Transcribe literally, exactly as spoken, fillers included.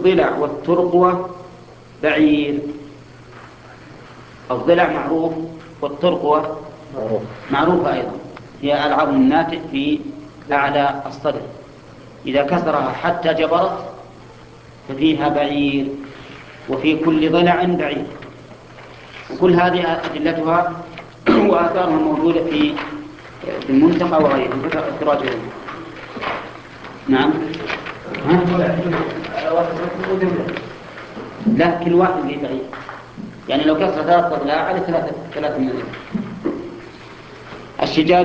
الضلع والترقوة بعير. الضلع معروف والترقوة معروفة أيضا، هي العظم الناتئ في أعلى الصدر، إذا كسرها حتى جبرت ففيها بعير، وفي كل ضلع بعير. وكل هذه أدلتها وآثارها موجودة في المنتقى وغيره تراجعون. نعم. لا، كل واحد له بعير، يعني لو كسر ثلاث أضلاع على ثلاثة ثلاثة من الشجاج.